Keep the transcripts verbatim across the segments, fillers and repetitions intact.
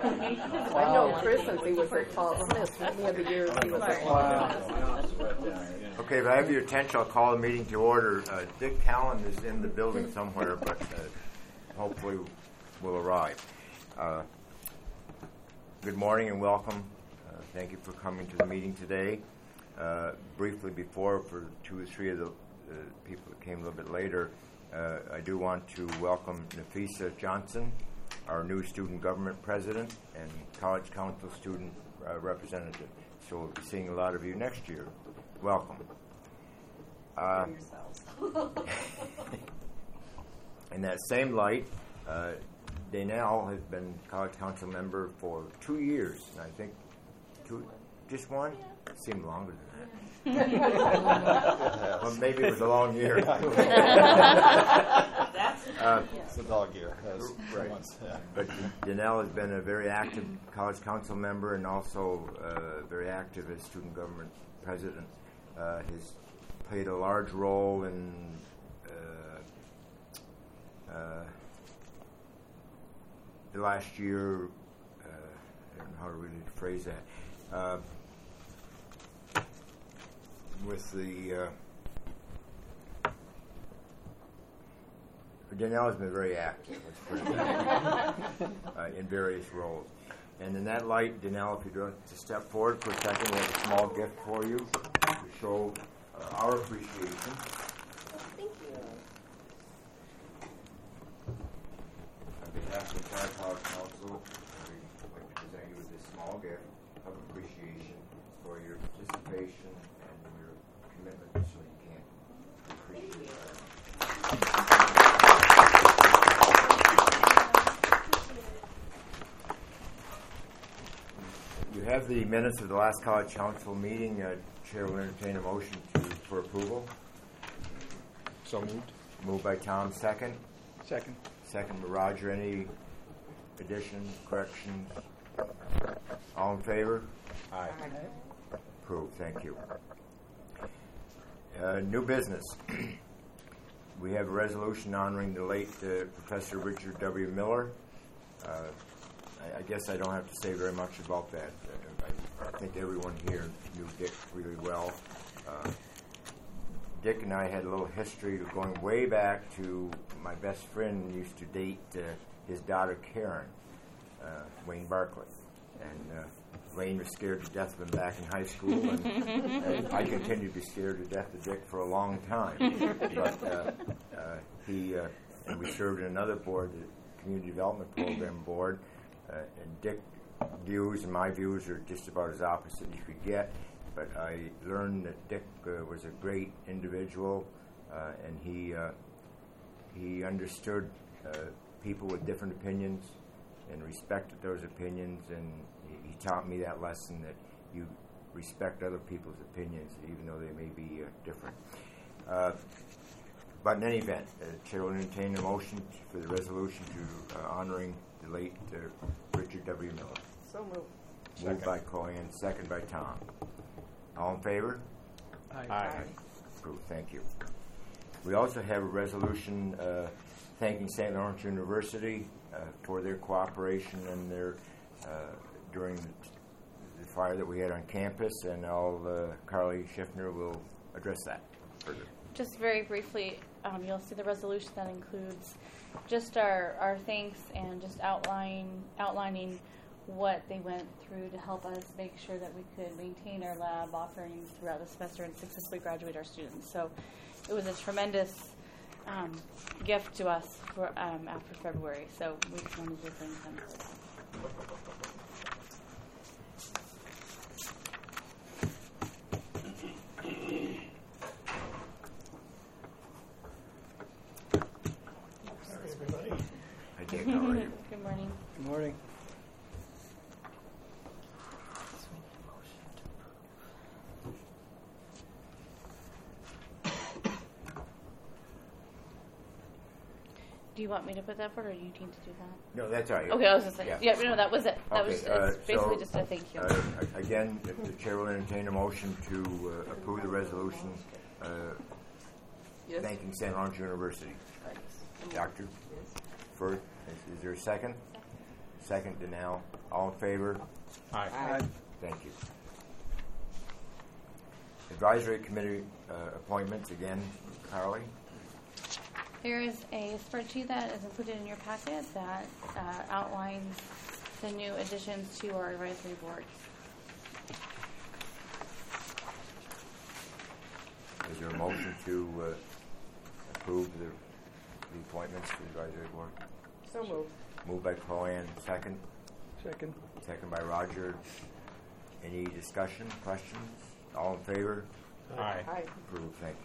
I know Chris since he was at Paul Smith. Many of the years he was at Paul Smith. Okay, if I have your attention, I'll call the meeting to order. Uh, Dick Callan is in the building somewhere, but uh, hopefully will arrive. Uh, good morning and welcome. Uh, thank you for coming to the meeting today. Uh, briefly before, for two or three of the uh, people that came a little bit later, uh, I do want to welcome Nafisa Johnson, our new student government president and college council student uh, representative. So we'll be seeing a lot of you next year. Welcome. Uh, in that same light, uh, Danelle has been college council member for two years, and I think two, just one? It seemed longer than that. Well, maybe it was a long year. uh, it's a dog year. Right. Yeah. But Danelle has been a very active college council member and also uh, very active as student government president. Uh, he's played a large role in uh, uh, the last year. Uh, I don't know how to really phrase that. Uh, with the uh, Danelle has been very active, let's put it that way, uh, in various roles. And in that light, Danelle, if you'd like to step forward for a second, we have a small gift for you to show uh, our appreciation. Thank you. On behalf of the entire college council, we'd like to present you with this small gift of appreciation for your participation and your commitment to Swing Camp. Appreciate that. You have the minutes of the last college council meeting. Uh, Chair will entertain a motion to, for approval. So moved. Moved by Tom, second. Second. Second by Roger. Any additions, corrections? All in favor? Aye. Approved. Thank you. Uh, new business. We have a resolution honoring the late uh, Professor Richard W. Miller. Uh, I, I guess I don't have to say very much about that. Uh, I, I think everyone here knew Dick really well. Uh, Dick and I had a little history of going way back to my best friend used to date uh, his daughter Karen, uh, Wayne Barkley. And uh, Wayne was scared to death of him back in high school, and, and I continued to be scared to death of Dick for a long time. But uh, uh, he uh, and we served in another board, the Community Development Program Board, uh, and Dick's views and my views are just about as opposite as you could get. But I learned that Dick uh, was a great individual, uh, and he uh, he understood uh, people with different opinions and respected those opinions, and he taught me that lesson that you respect other people's opinions, even though they may be uh, different. Uh, but in any event, the uh, Chair will entertain a motion for the resolution to uh, honoring the late uh, Richard W. Miller. So moved. Moved by Cohen, second by Tom. All in favor? Aye. Aye. Approved. Thank you. We also have a resolution uh, thanking Saint Lawrence University uh, for their cooperation and their uh, during the fire that we had on campus, and I'll, uh, Carly Schiffner will address that further. Just very briefly, um, you'll see the resolution that includes just our, our thanks and just outline, outlining what they went through to help us make sure that we could maintain our lab offerings throughout the semester and successfully graduate our students. So it was a tremendous um, gift to us for um, after February. So we just wanted to thank them for that. Hi, Dick. How are you? Good morning. Good morning. Do you want me to put that forward, or do you need to do that? No, that's all right. Okay, I was just saying. Yeah. Yeah, no, that was it. That Okay, was uh, it's basically so, just a thank you. Uh, again, the the Chair will entertain a motion to uh, approve the resolution uh, Yes. thanking Saint Lawrence University. Doctor First, is, is there a second? second Danelle. All in favor? Aye. Aye. Thank you. Advisory Committee uh, appointments, again, Carly. There is a spreadsheet that is included in your packet that uh, outlines the new additions to our advisory board. Is there a motion to uh, approve the, the appointments to the advisory board? So moved. Moved by Chloe, second. Second. Second by Roger. Any discussion, questions? All in favor? Aye. Aye. Approved, thank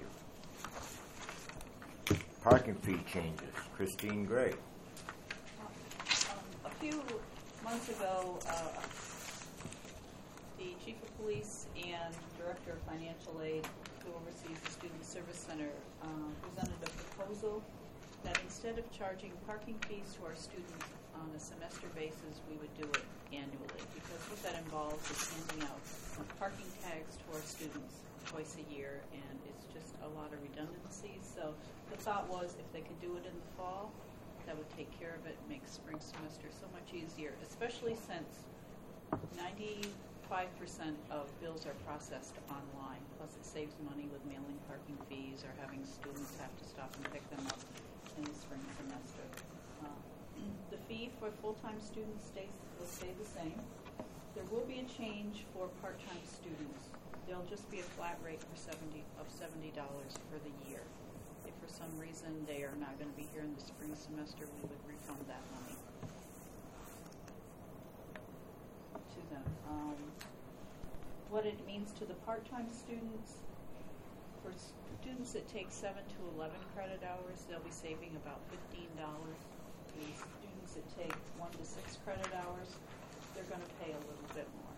you. Parking fee changes. Christine Gray. Um, a few months ago, uh, the Chief of Police and Director of Financial Aid, who oversees the Student Service Center, um, presented a proposal that instead of charging parking fees to our students on a semester basis, we would do it annually, because what that involves is handing out parking tags to our students twice a year, and it's just a lot of redundancy. So the thought was, if they could do it in the fall, that would take care of it, make spring semester so much easier, especially since ninety-five percent of bills are processed online. Plus, it saves money with mailing parking fees or having students have to stop and pick them up in the spring semester. Uh, the fee for full-time students stays will stay the same. There will be a change for part-time students. There'll just be a flat rate for seventy of seventy dollars for the year. If for some reason they are not going to be here in the spring semester, we would refund that money to them. Um, what it means to the part-time students, for students that take seven to eleven credit hours, they'll be saving about fifteen dollars. The students that take one to six credit hours, they're going to pay a little bit more.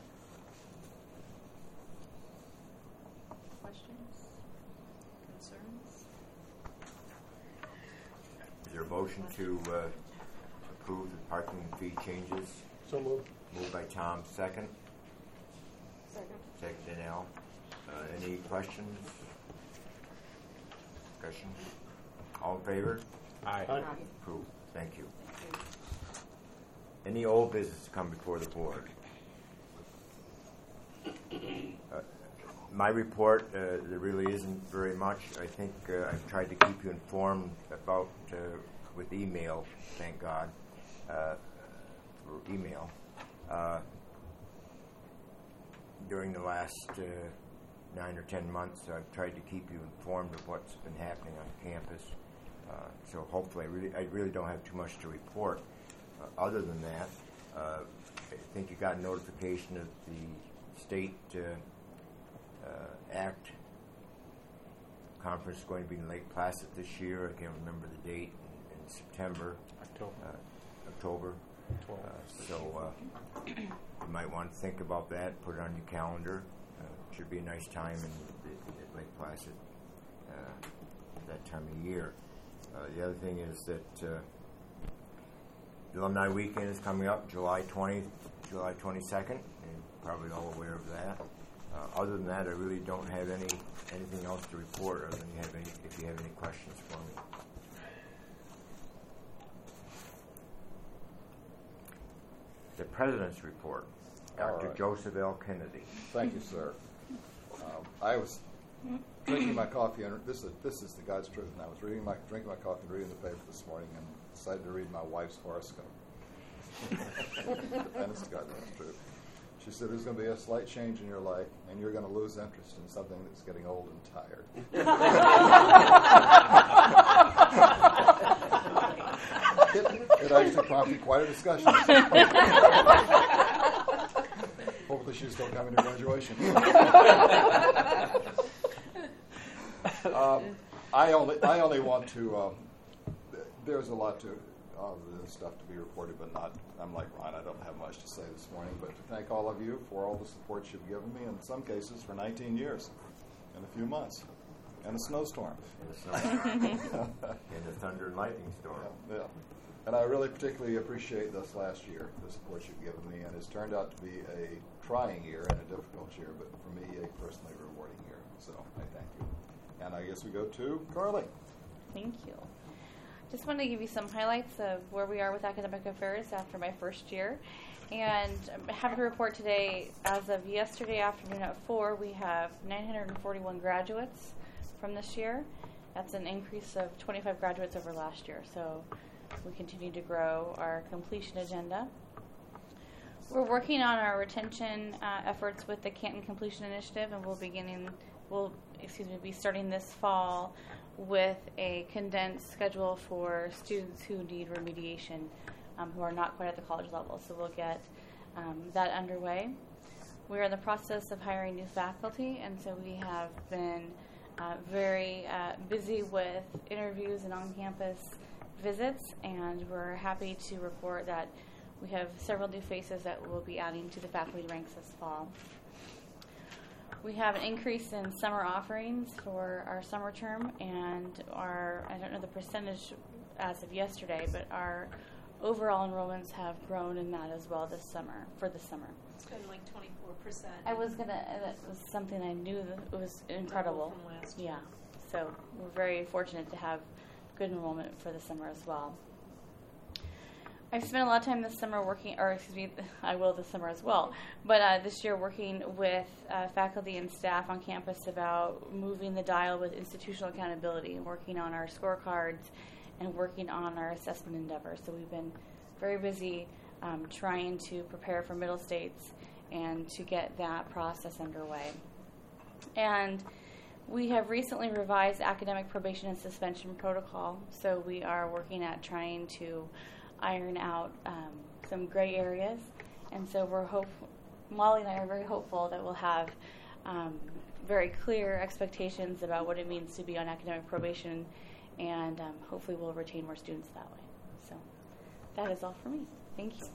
Questions? Concerns? Is there a motion to uh, approve the parking fee changes? So moved. Moved by Tom, second. Second. Second Danelle. Uh, any questions? Discussion? All in favor? Aye. Aye. Approved. Thank you. Thank you. Any old business to come before the board? Uh, my report, uh, there really isn't very much. I think uh, I've tried to keep you informed about, uh, with email, thank God, uh, for email. Uh, during the last uh, nine or ten months, I've tried to keep you informed of what's been happening on campus. Uh, so hopefully, I really, I really don't have too much to report. Uh, other than that, uh, I think you got a notification of the state uh, uh, Act conference going to be in Lake Placid this year. I can't remember the date. In, in September, October. uh, October. Uh, so uh, you might want to think about that. Put it on your calendar. Uh, should be a nice time in, in Lake Placid uh, that time of year. Uh, the other thing is that uh, the Alumni Weekend is coming up, July twentieth, July twenty-second. You're probably all aware of that. Uh, other than that, I really don't have any anything else to report. Other than you have any, if you have any questions for me. The President's Report, Doctor All right. Joseph L. Kennedy. Thank you, sir. Um, I was drinking my coffee, and this is this is the God's truth. And I was reading my drinking my coffee and reading the paper this morning, and decided to read my wife's horoscope. And it's God, that's true. She said, "There's going to be a slight change in your life, and you're going to lose interest in something that's getting old and tired." it, it actually prompted quite a discussion. Hopefully, she's still coming to graduation. um, I only, I only want to. Um, th- there's a lot to uh, this stuff to be reported, but not. I'm like Ron. I don't have much to say this morning, but to thank all of you for all the support you've given me, in some cases for nineteen years, and a few months, and a snowstorm, And the, snow, and the thunder and lightning storm. yeah, yeah. And I really particularly appreciate this last year, the support you've given me, and it's turned out to be a trying year and a difficult year, but for me, a personally rewarding year. So I thank you. And I guess we go to Carly. Thank you. just wanted to give you some highlights of where we are with academic affairs after my first year. And I'm happy to report today, as of yesterday afternoon at four, we have nine hundred forty-one graduates from this year. That's an increase of twenty-five graduates over last year. So we continue to grow our completion agenda. We're working on our retention uh, efforts with the Canton Completion Initiative, and we'll beginning, we'll excuse me, be starting this fall with a condensed schedule for students who need remediation, um, who are not quite at the college level. So we'll get um, that underway. We're in the process of hiring new faculty, and so we have been uh, very uh, busy with interviews and on-campus visits, and we're happy to report that we have several new faces that we'll be adding to the faculty ranks this fall. We have an increase in summer offerings for our summer term, and our, I don't know the percentage as of yesterday, but our overall enrollments have grown in that as well this summer, for the summer. It's been like twenty-four percent. I was going to, that was something I knew that it was incredible. From last year. Yeah, so we're very fortunate to have good enrollment for the summer as well. I've spent a lot of time this summer working, or excuse me, I will this summer as well, but uh, this year working with uh, faculty and staff on campus about moving the dial with institutional accountability, working on our scorecards and working on our assessment endeavors. So we've been very busy um, trying to prepare for middle states and to get that process underway. And we have recently revised academic probation and suspension protocol, so we are working at trying to iron out um, some gray areas, and so we're hope Molly and I are very hopeful that we'll have um, very clear expectations about what it means to be on academic probation, and um, hopefully we'll retain more students that way. So that is all for me. Thank you.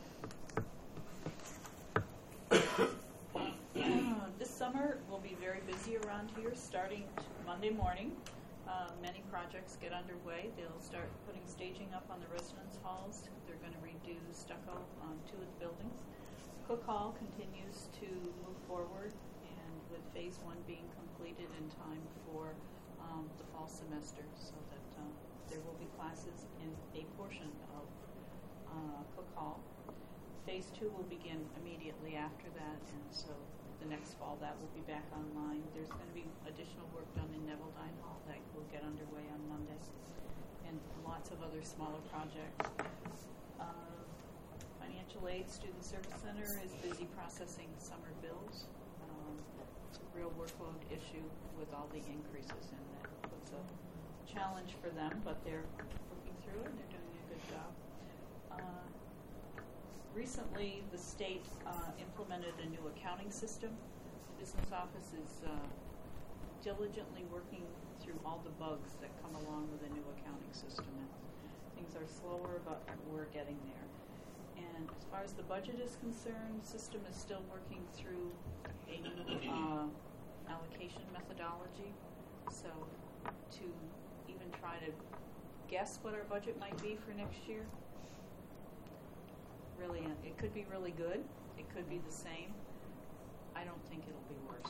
Uh, this summer we'll be very busy around here, starting Monday morning. Uh, many projects get underway. They'll start putting staging up on the residence halls. They're going to redo stucco on two of the buildings. Cook Hall continues to move forward, and with phase one being completed in time for um, the fall semester, so that um, there will be classes in a portion of uh, Cook Hall. Phase two will begin immediately after that, and so the next fall that will be back online. There's going to be additional work done in Neville-Dine Hall that will get underway on Monday, and lots of other smaller projects. Uh, Financial Aid Student Service Center is busy processing summer bills. Um, it's a real workload issue with all the increases, and that puts a challenge for them, but they're working through it and they're doing a good job. Uh, Recently, the state uh, implemented a new accounting system. The business office is uh, diligently working through all the bugs that come along with a new accounting system. And things are slower, but we're getting there. And as far as the budget is concerned, the system is still working through a new uh, allocation methodology. So to even try to guess what our budget might be for next year, really, it could be really good. It could be the same. I don't think it'll be worse.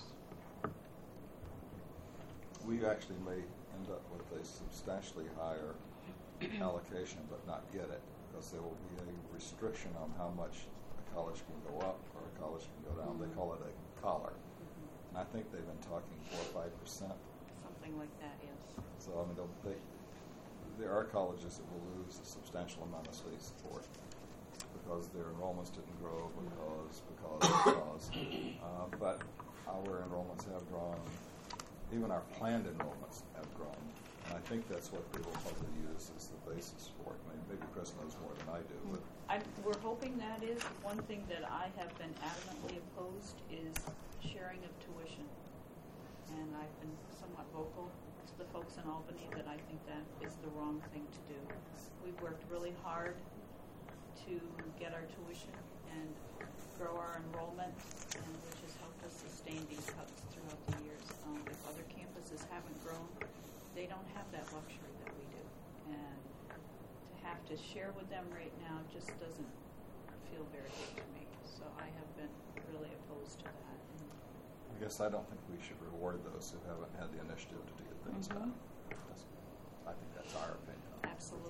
We actually may end up with a substantially higher allocation, but not get it, because there will be a restriction on how much a college can go up or a college can go down. Mm-hmm. They call it a collar. Mm-hmm. And I think they've been talking four or five percent. Something like that, yes. So, I mean, they, there are colleges that will lose a substantial amount of state support because their enrollments didn't grow, because, because, because. Uh, but our enrollments have grown. Even our planned enrollments have grown. And I think that's what they will probably use as the basis for it. I mean, maybe Chris knows more than I do. But I'm, we're hoping that is. One thing that I have been adamantly opposed is sharing of tuition. And I've been somewhat vocal to the folks in Albany that I think that is the wrong thing to do. We've worked really hard to get our tuition and grow our enrollment, and which has helped us sustain these cuts throughout the years. Um, if other campuses haven't grown, they don't have that luxury that we do. And to have to share with them right now just doesn't feel very good to me. So I have been really opposed to that. And I guess I don't think we should reward those who haven't had the initiative to get things mm-hmm. done. That's, I think that's our opinion. Absolutely.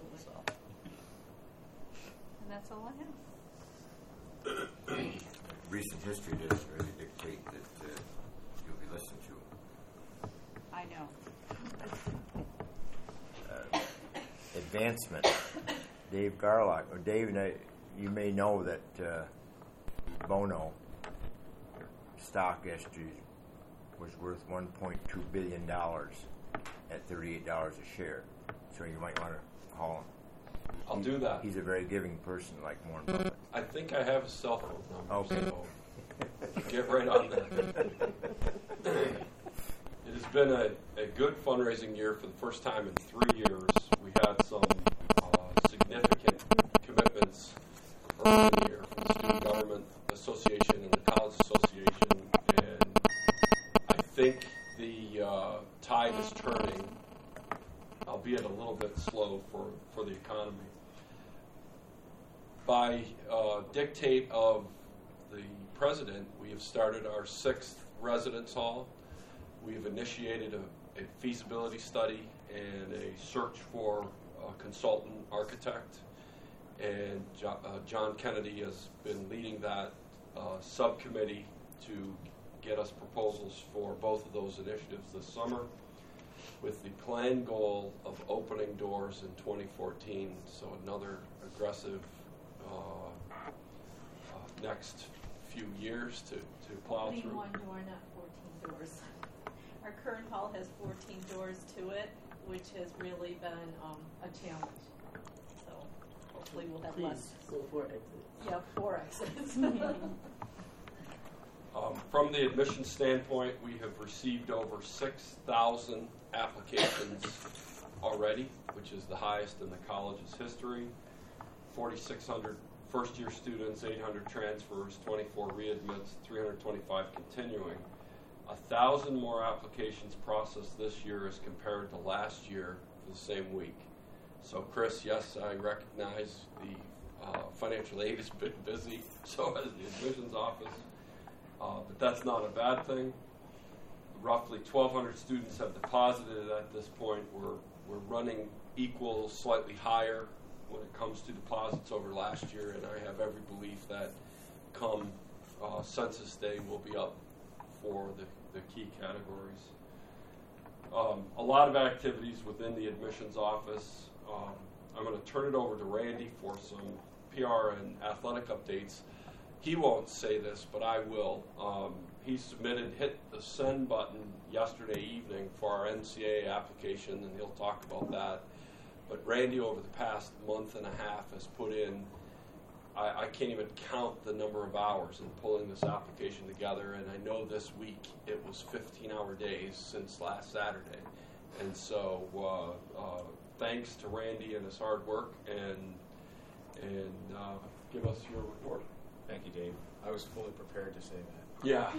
And that's all I have. Recent history doesn't really dictate that uh, you'll be listened to. I know. Uh, advancement. Dave Garlock. Or Dave, and I, you may know that uh, Bono stock yesterday was worth one point two billion dollars at thirty-eight dollars a share. So you might want to call him. I'll he, do that. He's a very giving person, like Warren Buffett. I think I have a cell phone number. Okay. So get right on that. It has been a, a good fundraising year for the first time in three years. We had some uh, significant commitments early in the year from the Student Government Association and the College Association, and I think the uh, tide is turning, albeit a little bit slow for, for the economy. By uh, dictate of the President, we have started our sixth residence hall. We have initiated a, a feasibility study and a search for a consultant architect. And jo- uh, John Kennedy has been leading that uh, subcommittee to get us proposals for both of those initiatives this summer, with the planned goal of opening doors in twenty fourteen. So another aggressive uh, uh, next few years to, to plow Opening through. one door, not fourteen doors. Our current hall has fourteen doors to it, which has really been um, a challenge. So hopefully we'll have less. Go for exit. Yeah, four exits. Um, from the admission standpoint, we have received over six thousand applications already, which is the highest in the college's history. forty-six hundred first-year students, eight hundred transfers, twenty-four readmits, three hundred twenty-five continuing. one thousand more applications processed this year as compared to last year for the same week. So, Chris, yes, I recognize the uh, financial aid has been busy, so has the admissions office. Uh, but that's not a bad thing. Roughly twelve hundred students have deposited at this point. We're, we're running equal, slightly higher when it comes to deposits over last year, and I have every belief that come uh, Census Day we'll be up for the, the key categories. Um, a lot of activities within the admissions office. Um, I'm going to turn it over to Randy for some P R and athletic updates. He won't say this, but I will. Um, he submitted, hit the send button yesterday evening for our N C A A application, and he'll talk about that. But Randy, over the past month and a half, has put in, I, I can't even count the number of hours in pulling this application together, and I know this week it was fifteen-hour days since last Saturday. And so uh, uh, thanks to Randy and his hard work, and, and uh, give us your report. Thank you, Dave. I was fully prepared to say that. Yeah.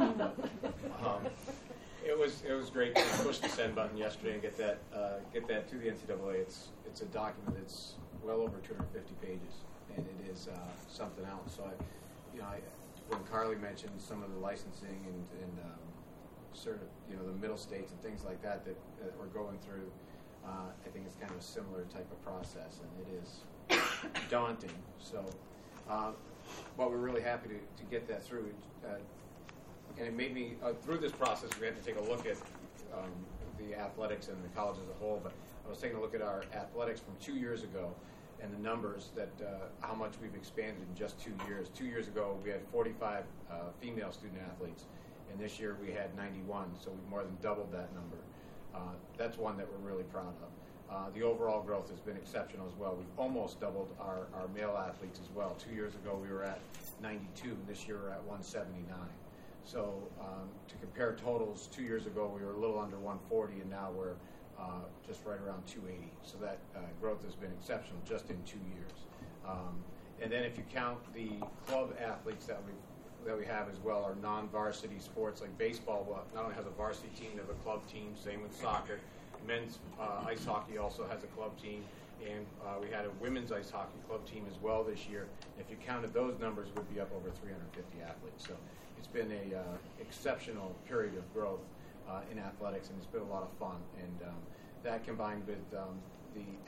um, it was it was great to push the send button yesterday and get that uh, get that to the N C double A. It's it's a document that's well over two hundred fifty pages, and it is uh, something else. So, I, you know, I, when Carly mentioned some of the licensing and, and um, sort of you know the middle states and things like that that, that we're going through, uh, I think it's kind of a similar type of process, and it is daunting. So. Uh, But we're really happy to, to get that through. Uh, and it made me, uh, through this process, we had to take a look at um, the athletics and the college as a whole. But I was taking a look at our athletics from two years ago and the numbers that uh, how much we've expanded in just two years. Two years ago, we had forty-five uh, female student athletes. And this year, we had ninety-one. So we've more than doubled that number. Uh, that's one that we're really proud of. Uh, the overall growth has been exceptional as well. We've almost doubled our, our male athletes as well. Two years ago, we were at ninety-two, and this year we're at one seventy-nine. So um, to compare totals, two years ago we were a little under one forty, and now we're uh, just right around two eighty. So that uh, growth has been exceptional just in two years. Um, and then if you count the club athletes that we that we have as well, our non-varsity sports like baseball, well, not only has a varsity team, they have a club team. Same with soccer. Men's uh, ice hockey also has a club team, and uh, we had a women's ice hockey club team as well this year. If you counted those numbers, we'd be up over three hundred fifty athletes. So it's been a uh, exceptional period of growth uh, in athletics, and it's been a lot of fun. And um, that combined with um, the act,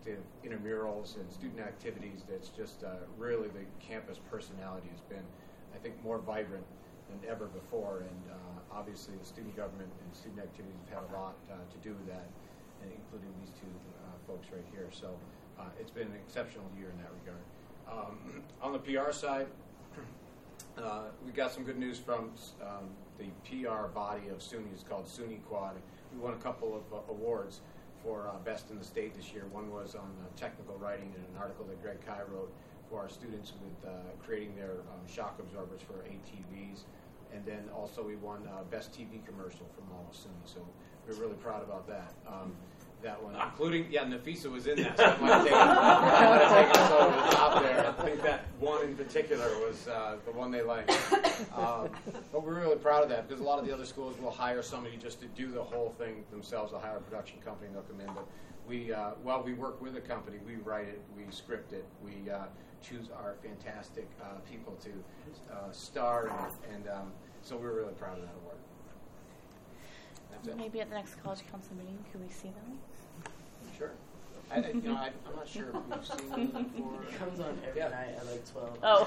active intramurals and student activities that's just uh, really the campus personality has been, I think, more vibrant than ever before. And uh, obviously the student government and student activities have had a lot uh, to do with that, and including these two uh, folks right here. So uh, it's been an exceptional year in that regard. Um, on the P R side, uh, we got some good news from um, the P R body of SUNY. It's called SUNY Quad. We won a couple of uh, awards for uh, best in the state this year. One was on uh, technical writing in an article that Greg Kai wrote for our students with uh, creating their um, shock absorbers for A T Vs. And then also we won uh, best T V commercial from all of SUNY. So we're really proud about that. Um, that one, including, yeah, Nafisa was in that, so I might have taken, I might have taken us over the top there. I think that one in particular was uh, the one they liked. Um, but we're really proud of that, because a lot of the other schools will hire somebody just to do the whole thing themselves. They'll hire a production company and they'll come in. But we, uh, while we work with a company, we write it, we script it, we uh, choose our fantastic uh, people to uh, star in it, and um, so we're really proud of that award. That's it. Maybe at the next college council meeting, could we see them? Sure. I, I, you know, I, I'm not sure if we've seen them before. It comes on every Yeah. night at like twelve. Oh.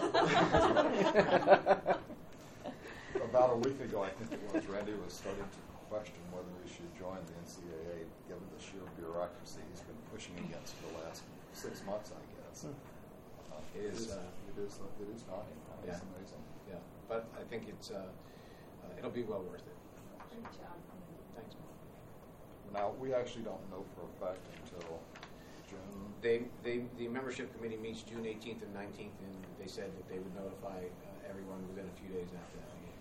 About a week ago, I think it was, Randy was starting to question whether we should join the N C double A, given the sheer bureaucracy he's been pushing against for the last six months, I guess. Hmm. Uh, It is, uh, it is, it is daunting. It's Yeah. amazing. Yeah, but I think it's uh, uh, it'll be well worth it. Great job. Thanks. Now, we actually don't know for a fact until June. They, they, the membership committee meets June eighteenth and nineteenth, and they said that they would notify uh, everyone within a few days after that meeting.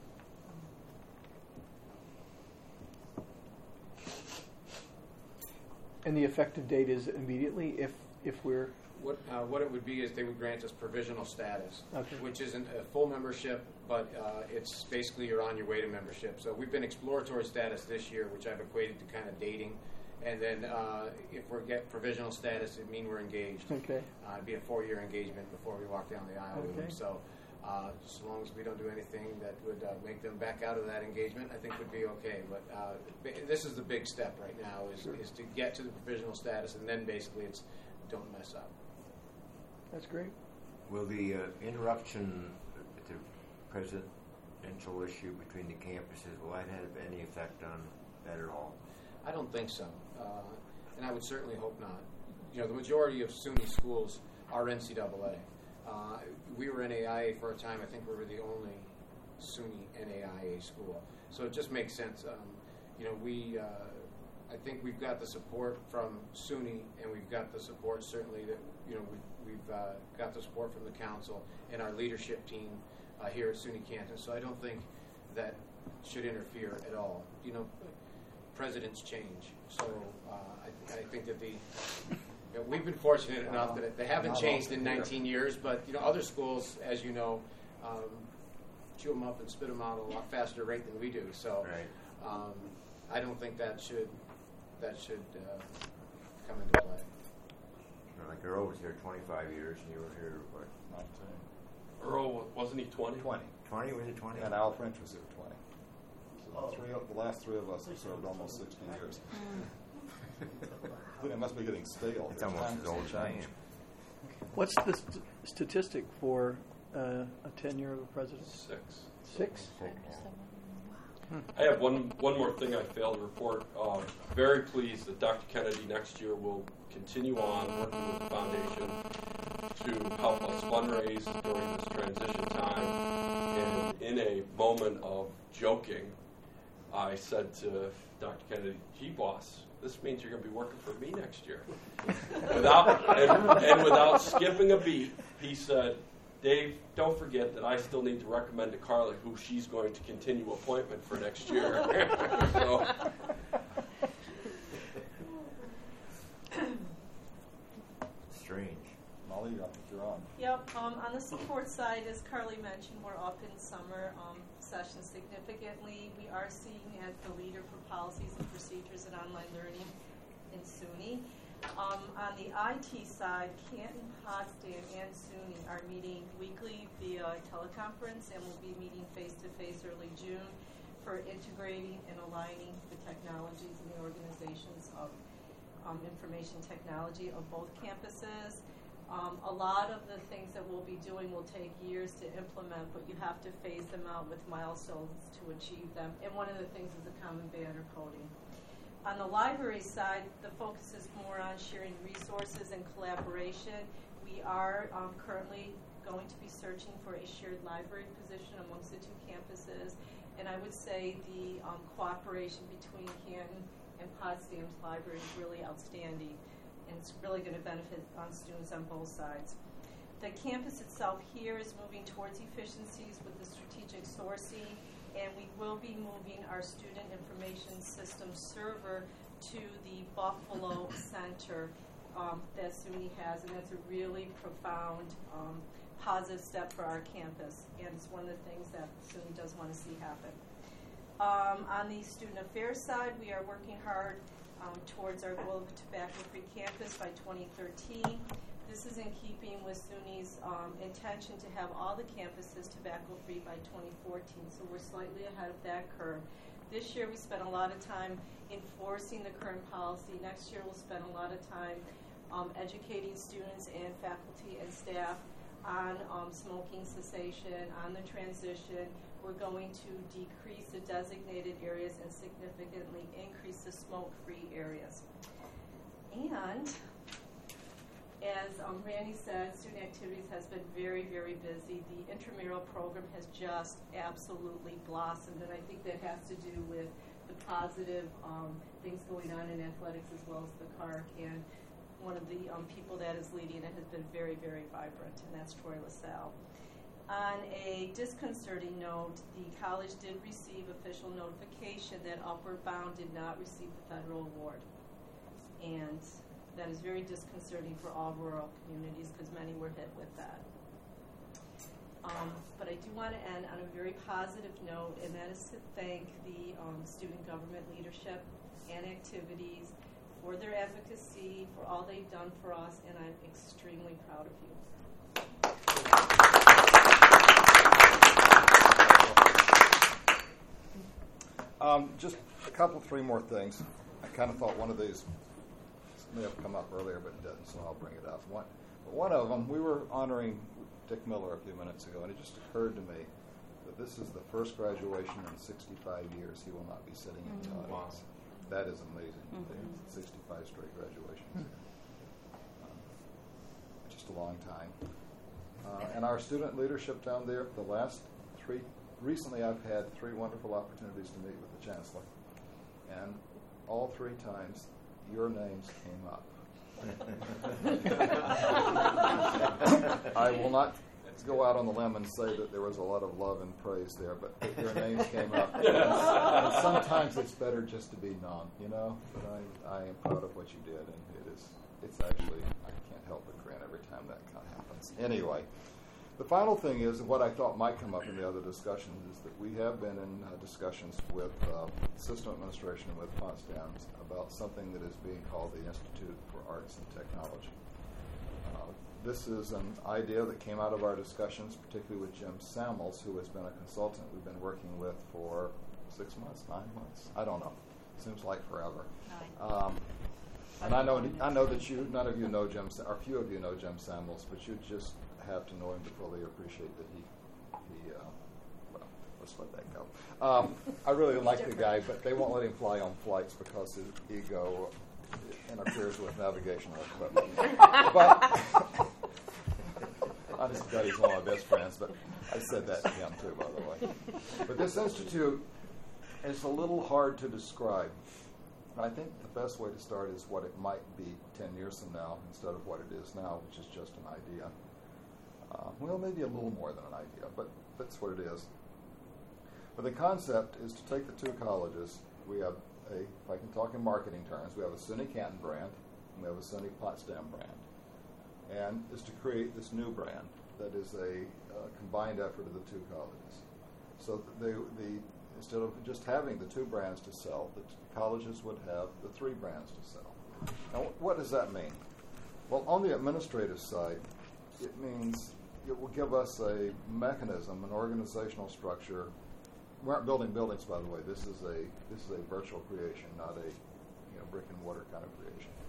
And the effective date is immediately if if we're What uh, what it would be is they would grant us provisional status, Okay. which isn't a full membership, but uh, it's basically you're on your way to membership. So we've been exploratory status this year, which I've equated to kind of dating. And then uh, if we get provisional status, it means we're engaged. okay. Uh, it'd be a four-year engagement before we walk down the aisle with them. Okay. So uh, as long as we don't do anything that would uh, make them back out of that engagement, I think would be okay. But uh, ba- this is the big step right now is, Sure. is to get to the provisional status, and then basically it's don't mess up. That's great. Will the uh, interruption to presidential issue between the campuses, will that have any effect on that at all? I don't think so, uh, and I would certainly hope not. You know, the majority of SUNY schools are N C double A. Uh, we were N A I A for a time. I think we were the only SUNY N A I A school. So it just makes sense. Um, you know, we, uh, I think we've got the support from SUNY, and we've got the support certainly that, you know, we, we've uh, got the support from the council and our leadership team uh, here at SUNY Canton. So I don't think that should interfere at all. You know, presidents change. So uh, I, I think that the you know, we've been fortunate enough that they haven't changed in nineteen years, but you know other schools, as you know, um, chew them up and spit them out at a lot faster rate than we do. So Right. um, I don't think that should that should uh, come into play. Well, like Earl was here twenty-five years, and you were here, what, nineteen. Earl, wasn't he twenty? twenty. twenty? Was it twenty? And Al French was here twenty. So Oh. the, three of, the last three of us have served almost sixty years. I think it must be getting stale. It's here. almost Time as has old as I changed. am. What's the st- statistic for uh, a tenure of a president? Six. Six? Five to seven. I have one one more thing I failed to report. Uh, very pleased that Doctor Kennedy next year will continue on working with the foundation to help us fundraise during this transition time. And in a moment of joking, I said to Doctor Kennedy, "Gee, boss, this means you're going to be working for me next year." Without and, and without skipping a beat, he said, "Dave, don't forget that I still need to recommend to Carla who she's going to continue appointment for next year." So, Strange. Molly, I think you're on. Yep, um, on the support side, as Carly mentioned, we're up in summer um, sessions significantly. We are seeing as the leader for policies and procedures and online learning in SUNY. Um, on the I T side, Canton, Potsdam, and SUNY are meeting weekly via teleconference, and we'll be meeting face-to-face early June for integrating and aligning the technologies and the organizations of um, information technology of both campuses. Um, a lot of the things that we'll be doing will take years to implement, but you have to phase them out with milestones to achieve them. And one of the things is the common banner coding. On the library side, the focus is more on sharing resources and collaboration. We are um, currently going to be searching for a shared library position amongst the two campuses. And I would say the um, cooperation between Canton and Potsdam's library is really outstanding. And it's really going to benefit on students on both sides. The campus itself here is moving towards efficiencies with the strategic sourcing, and we will be moving our student information system server to the Buffalo Center um, that SUNY has, and that's a really profound um, positive step for our campus, and it's one of the things that SUNY does want to see happen. Um, on the student affairs side, we are working hard Um, towards our goal of a tobacco-free campus by twenty thirteen. This is in keeping with SUNY's um, intention to have all the campuses tobacco-free by twenty fourteen, so we're slightly ahead of that curve. This year we spent a lot of time enforcing the current policy. Next year we'll spend a lot of time um, educating students and faculty and staff on um, smoking cessation, on the transition. We're going to decrease the designated areas and significantly increase the smoke-free areas. And as um, Randy said, student activities has been very, very busy. The intramural program has just absolutely blossomed, and I think that has to do with the positive um, things going on in athletics as well as the C A R C. And one of the um, people that is leading it has been very, very vibrant, and that's Troy LaSalle. On a disconcerting note, the college did receive official notification that Upward Bound did not receive the federal award. And that is very disconcerting for all rural communities because many were hit with that. Um, but I do want to end on a very positive note, and that is to thank the um, student government leadership and activities for their advocacy, for all they've done for us, and I'm extremely proud of you. Um, just a couple, three more things. I kind of thought one of these may have come up earlier, but it didn't, so I'll bring it up. One, one of them, we were honoring Dick Miller a few minutes ago, and it just occurred to me that this is the first graduation in sixty-five years he will not be sitting in the Mm-hmm. audience. Wow. That is amazing. Mm-hmm. sixty-five straight graduations. um, just a long time. Uh, and our student leadership down there, the last three Recently, I've had three wonderful opportunities to meet with the Chancellor, and all three times, your names came up. I will not go out on the limb and say that there was a lot of love and praise there, but your names came up. And, and sometimes it's better just to be known, you know. But I, I am proud of what you did, and it is. It's actually I can't help but grin every time that kind of happens. Anyway. The final thing is, what I thought might come up in the other discussions, is that we have been in uh, discussions with uh, system administration and with Potsdam about something that is being called the Institute for Arts and Technology. Uh, this is an idea that came out of our discussions, particularly with Jim Samuels, who has been a consultant we've been working with for six months, nine months, I don't know. Seems like forever. Um, and I know I know that you, none of you know Jim, or few of you know Jim Samuels, but you just have to know him to fully appreciate that he, he uh, well, let's let that go. Um, I really like the guy, but they won't let him fly on flights because his ego interferes with navigational equipment. But honest to God, he's one of my best friends, but I said that to him too, by the way. But this institute is a little hard to describe. I think the best way to start is what it might be ten years from now instead of what it is now, which is just an idea. Uh, well, maybe a little more than an idea, but that's what it is. But the concept is to take the two colleges. We have a, if I can talk in marketing terms, we have a SUNY Canton brand, and we have a SUNY Potsdam brand. And is to create this new brand that is a uh, combined effort of the two colleges. So they, the instead of just having the two brands to sell, the t- colleges would have the three brands to sell. Now, what does that mean? Well, on the administrative side, it means it will give us a mechanism, an organizational structure. We aren't building buildings, by the way. This is a this is a virtual creation, not a you know brick and mortar kind of creation.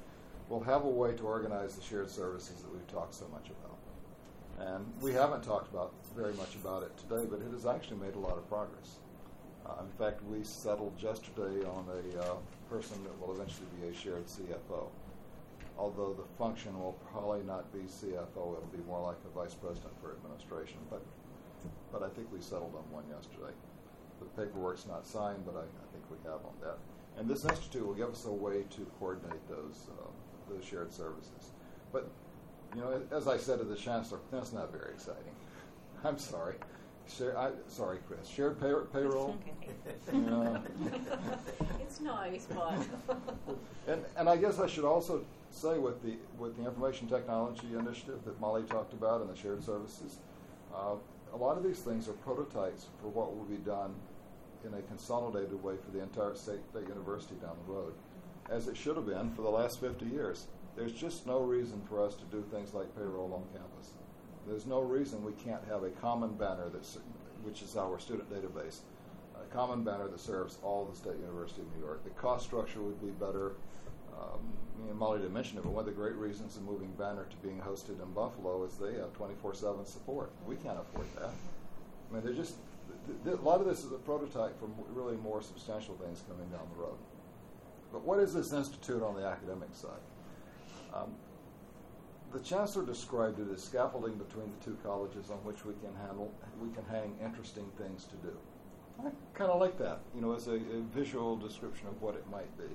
we'll have a way to organize the shared services that we've talked so much about. And we haven't talked about very much about it today, but it has actually made a lot of progress. Uh, in fact, we settled yesterday on a uh, person that will eventually be a shared C F O. Although the function will probably not be C F O, it'll be more like a vice president for administration. But but I think we settled on one yesterday. The paperwork's not signed, but I, I think we have on that. And this institute will give us a way to coordinate those uh, those shared services. But you know, as I said to the chancellor, that's not very exciting. I'm sorry. Share, I, sorry, Chris. Shared pay, payroll. You know. It's nice, but and and I guess I should also say with the with the information technology initiative that Molly talked about and the shared services, uh, a lot of these things are prototypes for what will be done in a consolidated way for the entire state, state university down the road, as it should have been for the last fifty years. There's just no reason for us to do things like payroll on campus. There's no reason we can't have a common banner, that's, which is our student database, a common banner that serves all the State University of New York. The cost structure would be better. Um, me and Molly didn't mention it, but one of the great reasons of moving Banner to being hosted in Buffalo is they have twenty-four seven support. We can't afford that. I mean, they're just th- th- a lot of this is a prototype for really more substantial things coming down the road. But what is this institute on the academic side? Um, The chancellor described it as scaffolding between the two colleges on which we can handle, we can hang interesting things to do. I kind of like that, you know, as a, a visual description of what it might be.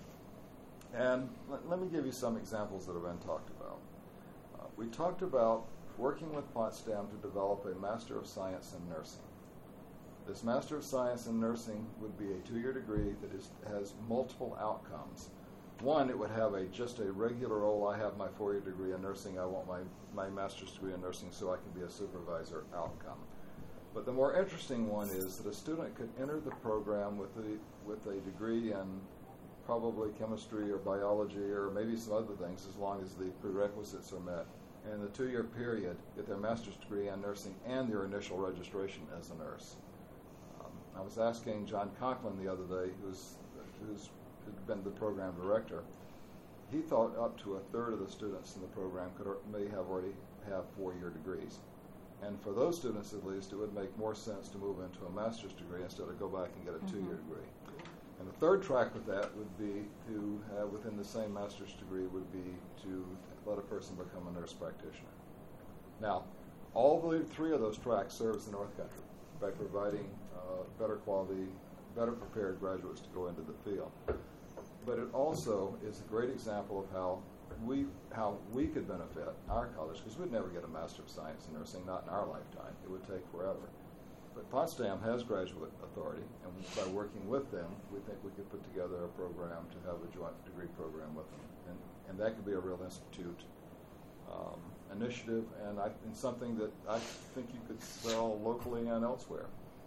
And let, let me give you some examples that have been talked about. Uh, we talked about working with Potsdam to develop a Master of Science in Nursing. This Master of Science in Nursing would be a two-year degree that is, has multiple outcomes. One, it would have a just a regular old, I have my four-year degree in nursing, I want my, my master's degree in nursing so I can be a supervisor outcome. But the more interesting one is that a student could enter the program with a, with a degree in probably chemistry or biology or maybe some other things as long as the prerequisites are met. And in the two-year period, get their master's degree in nursing and their initial registration as a nurse. Um, I was asking John Conklin the other day, who's who's had been the program director. He thought up to a third of the students in the program could or, may have already have four-year degrees. And for those students, at least, it would make more sense to move into a master's degree instead of go back and get a mm-hmm. two-year degree. And the third track with that would be to have, within the same master's degree, would be to let a person become a nurse practitioner. Now, all the three of those tracks serves the North Country by providing uh, better quality, better prepared graduates to go into the field. But it also is a great example of how we how we could benefit our college, because we'd never get a Master of Science in Nursing, not in our lifetime. It would take forever. But Potsdam has graduate authority, and by working with them, we think we could put together a program to have a joint degree program with them. And, and that could be a real institute um, initiative, and, I, and something that I think you could sell locally and elsewhere.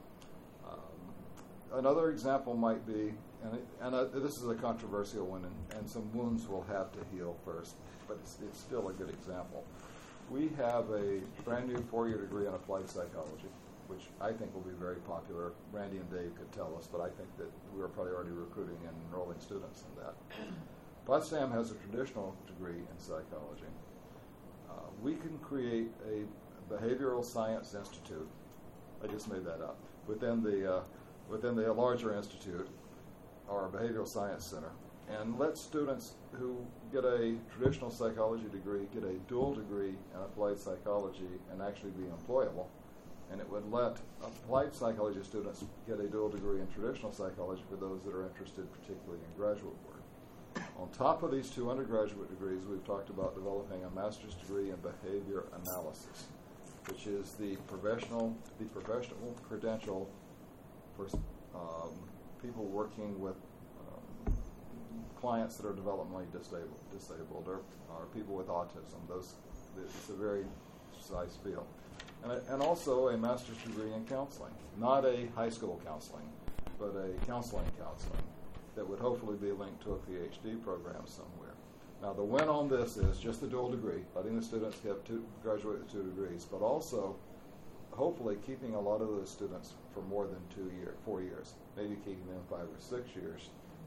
Um, another example might be, and, it, and uh, this is a controversial one, and, and some wounds will have to heal first, but it's, it's still a good example. We have a brand new four-year degree in applied psychology, which I think will be very popular. Randy and Dave could tell us, but I think that we're probably already recruiting and enrolling students in that. Potsdam has a traditional degree in psychology. Uh, we can create a behavioral science institute. I just made that up. Within the uh, within the larger institute, or behavioral science center, and let students who get a traditional psychology degree get a dual degree in applied psychology and actually be employable. And it would let applied psychology students get a dual degree in traditional psychology for those that are interested particularly in graduate work. On top of these two undergraduate degrees, we've talked about developing a master's degree in behavior analysis, which is the professional the professional credential for um, people working with um, clients that are developmentally disabled, disabled or, or people with autism. Those, it's a very precise field. And, a, and also a master's degree in counseling, not a high school counseling, but a counseling counseling that would hopefully be linked to a PhD program somewhere. Now, the win on this is just the dual degree, letting the students get two, graduate with two degrees, but also hopefully keeping a lot of those students for more than two years, four years, maybe keeping them five or six years,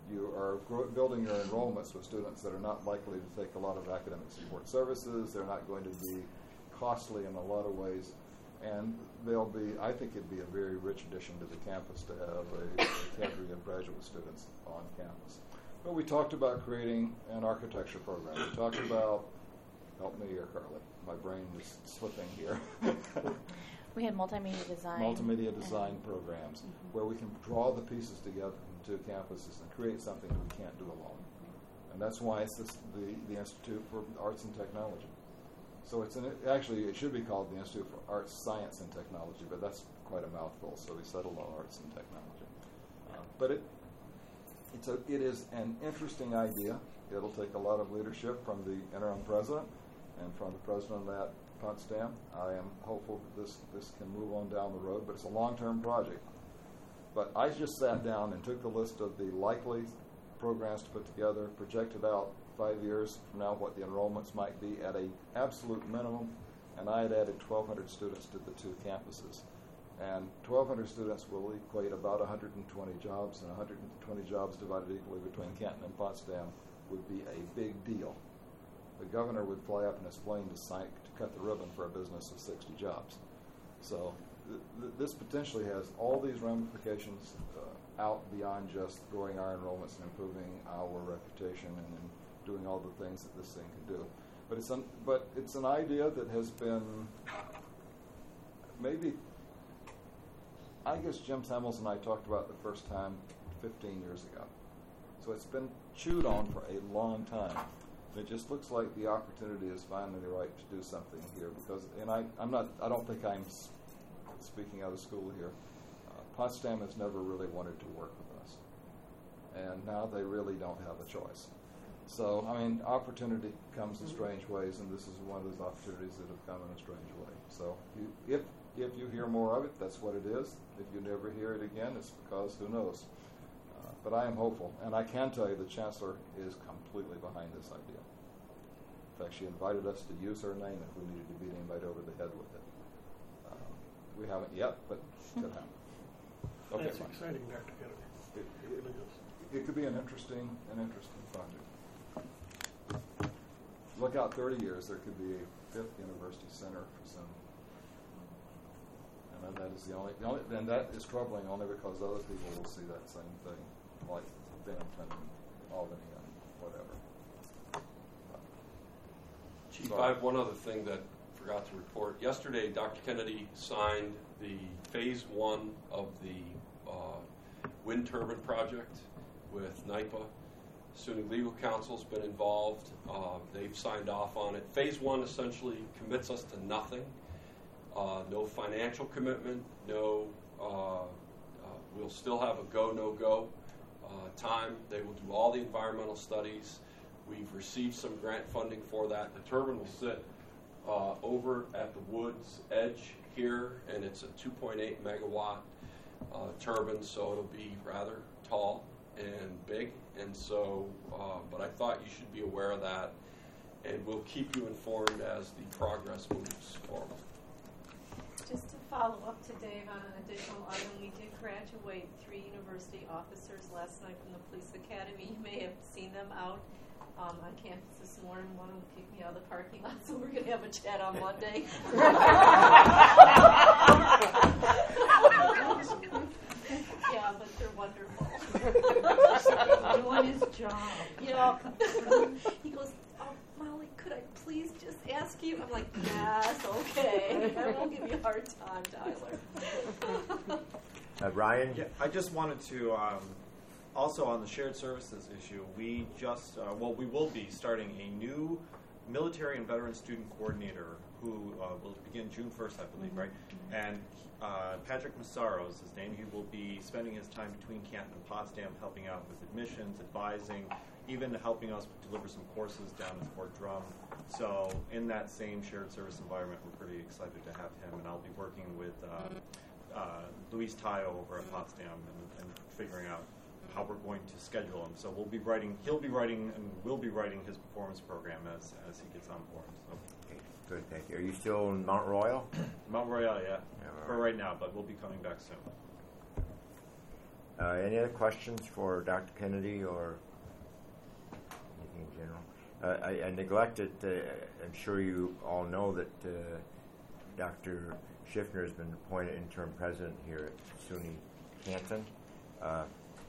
you are gro- building your enrollments with students that are not likely to take a lot of academic support services. They're not going to be costly in a lot of ways. And they'll be, I think it'd be a very rich addition to the campus to have a, a cadre of graduate students on campus. But we talked about creating an architecture program. We talked about, help me here, Carly. My brain is slipping here. We had multimedia design. Multimedia design programs mm-hmm. where we can draw the pieces together into campuses and create something that we can't do alone. And that's why it's this, the, the Institute for Arts and Technology. So it's an, actually, it should be called the Institute for Arts, Science, and Technology, but that's quite a mouthful, so we settled on arts and technology. Uh, but it, it's a, it is an interesting idea. It'll take a lot of leadership from the interim president and from the president at Potsdam. I am hopeful that this, this can move on down the road, but it's a long-term project. But I just sat down and took a list of the likely programs to put together, projected out five years from now what the enrollments might be at a absolute minimum, and I had added twelve hundred students to the two campuses. And twelve hundred students will equate about one hundred twenty jobs, and one hundred twenty jobs divided equally between Canton and Potsdam would be a big deal. The governor would fly up in his plane to, sign, to cut the ribbon for a business of sixty jobs. So th- th- this potentially has all these ramifications uh, out beyond just growing our enrollments and improving our reputation and, and doing all the things that this thing can do. But it's an, but it's an idea that has been maybe, I guess Jim Semmels and I talked about the first time fifteen years ago. So it's been chewed on for a long time. And it just looks like the opportunity is finally right to do something here because, and I, I'm not, I don't think I'm speaking out of school here. Uh, Potsdam has never really wanted to work with us. And now they really don't have a choice. So, I mean, opportunity comes in strange ways, and this is one of those opportunities that have come in a strange way. So, you, if if you hear more of it, that's what it is. If you never hear it again, it's because who knows. Uh, but I am hopeful, and I can tell you the Chancellor is completely behind this idea. In fact, she invited us to use her name if we needed to beat anybody over the head with it. Uh, we haven't yet, but it could happen. Okay, That's fine. exciting, Doctor Kennedy. It, it, it could be an interesting, an interesting project. Look out thirty years, there could be a fifth university center for some. And that is the only, the only, and that is troubling only because other people will see that same thing, like Bennington and Albany and whatever. Chief, I have one other thing that I forgot to report. Yesterday, Doctor Kennedy signed the phase one of the uh, wind turbine project with NYPA. SUNY Legal Counsel's been involved. Uh, they've signed off on it. Phase one essentially commits us to nothing. Uh, no financial commitment. No, uh, uh, we'll still have a go, no go uh, time. They will do all the environmental studies. We've received some grant funding for that. The turbine will sit uh, over at the Woods edge here, and it's a two point eight megawatt uh, turbine, so it'll be rather tall and big. And so, uh, but I thought you should be aware of that, and we'll keep you informed as the progress moves forward. Just to follow up to Dave on an additional item, we did graduate three university officers last night from the police academy. You may have seen them out um, on campus this morning. One of them kicked me out of the parking lot, so we're going to have a chat on Monday. Yeah, but they're wonderful. Doing his job. Yeah. He goes, oh, Molly, could I please just ask you? I'm like, yes, okay. I won't give you a hard time, Tyler. Uh, Ryan? Yeah, I just wanted to, um, also on the shared services issue, we just, uh, well, we will be starting a new military and veteran student coordinator who uh, will begin June first, I believe, mm-hmm. right? And uh, Patrick Massaro is his name. He will be spending his time between Canton and Potsdam helping out with admissions, advising, even helping us deliver some courses down in Fort Drum. So in that same shared service environment, we're pretty excited to have him. And I'll be working with uh, uh, Luis Tayo over at Potsdam and, and figuring out how we're going to schedule him. So we'll be writing, he'll be writing, and we'll be writing his performance program as, as he gets on board. So. Good, thank you. Are you still in Mount Royal? Mount Royal, yeah, yeah for right now, but we'll be coming back soon. Uh, any other questions for Doctor Kennedy or anything in general? Uh, I, I neglected, uh, I'm sure you all know that uh, Doctor Schiffner has been appointed interim president here at SUNY Canton. Uh,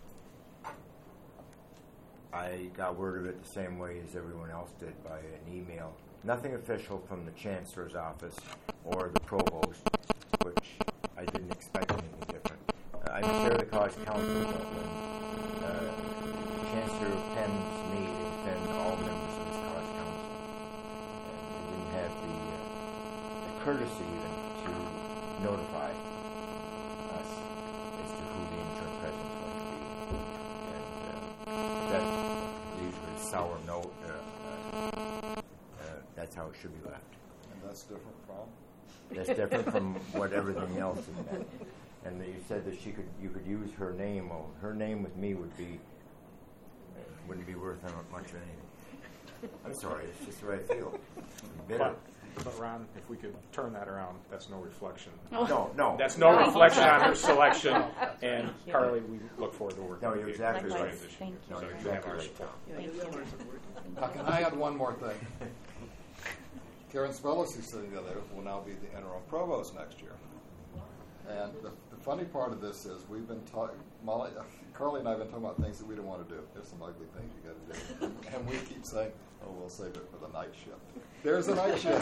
I got word of it the same way as everyone else did by an email. Nothing official from the Chancellor's office or the Provost, which I didn't expect anything different. Uh, I'm chair of the College Council, but when uh, the Chancellor attends me to defend all members of this College Council, and they didn't have the, uh, the courtesy even to notify us as to who the interim president is going to be. And uh, that leaves with a sour note. Uh, uh, uh, that's how it should be left. And that's different from? That's different from what everything else has been. And you said that she could, you could use her name. Well, her name with me would be, uh, wouldn't be worth much of anything. I'm sorry, it's just the way I feel. I'm bitter. But, but Ron, if we could turn that around, that's no reflection. No, no. That's no No. reflection on her selection. And Carly, we look forward to working No, with you're you. exactly Likewise. right. Thank you. No, you're You have exactly our right. support. Thank you. Now, can I add one more thing? Karen Spellis, who's sitting there, will now be the interim provost next year. And the, the funny part of this is we've been talking, Molly, Carly and I have been talking about things that we don't want to do. There's some ugly things you got to do. And we keep saying, oh, we'll save it for the night shift. There's a night shift.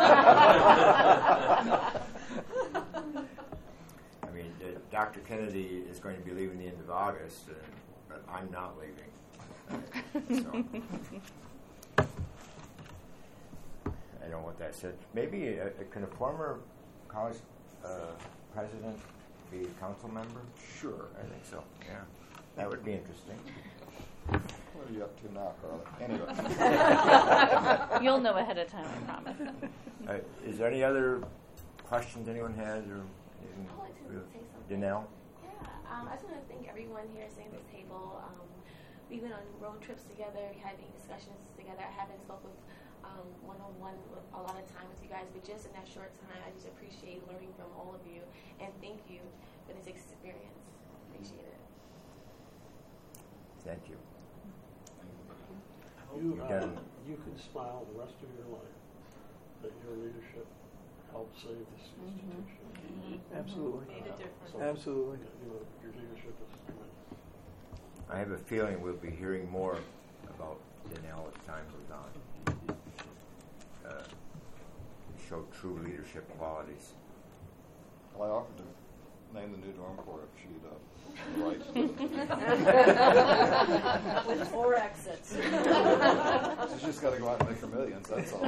I mean, uh, Doctor Kennedy is going to be leaving the end of August, uh, but I'm not leaving. Uh, so. I don't know what that said. Maybe uh, can a former college uh, president be a council member? Sure. I think so. Yeah, that would be interesting. What are you up to now, Carly? Anyway. You'll know ahead of time, I promise. Uh, is there any other questions anyone has, or anything? I'd like to say something. Danelle? Yeah, um, I just want to thank everyone here sitting at this table. Um, we've been on road trips together, having discussions together. I haven't spoken with um, one-on-one with a lot of time with you guys, but just in that short time, I just appreciate learning from all of you, and thank you for this experience. Appreciate it. Thank you. You, You've uh, done- you can smile the rest of your life that your leadership helped save this institution. Mm-hmm. Absolutely. Made a difference. So, Absolutely. You know, your leadership is tremendous. I have a feeling we'll be hearing more about Danelle as time goes on. Uh, show true leadership qualities. Well, I offered to name the new dorm corps if she'd uh, right. With four exits. She's just got to go out and make her millions, that's all.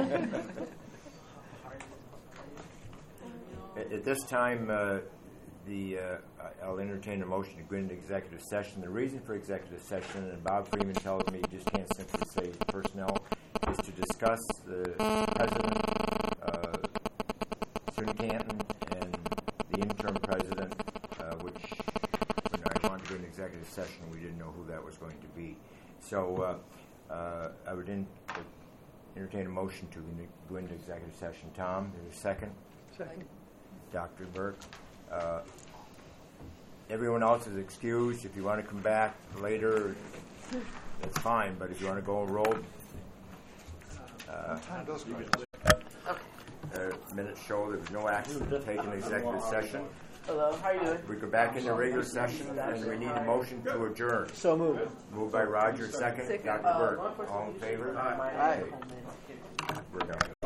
At, at this time, uh, the uh, I'll entertain a motion to go into executive session. The reason for executive session, and Bob Freeman tells me you just can't simply say personnel, is to discuss the president, uh, SUNY Canton, and the interim president, uh, which when I wanted to go into executive session, we didn't know who that was going to be. So uh, uh, I would in, uh, entertain a motion to go into executive session. Tom, is there a second? Second. Doctor Burke. Uh, everyone else is excused. If you want to come back later, that's fine. But if you want to go on road, uh, uh, minutes show there was no action taken in executive session. Hello, how are you doing? We go back into regular session, and we need a motion to adjourn. So moved. Moved by Roger, second. Doctor Burke. All in favor? Aye. We're done.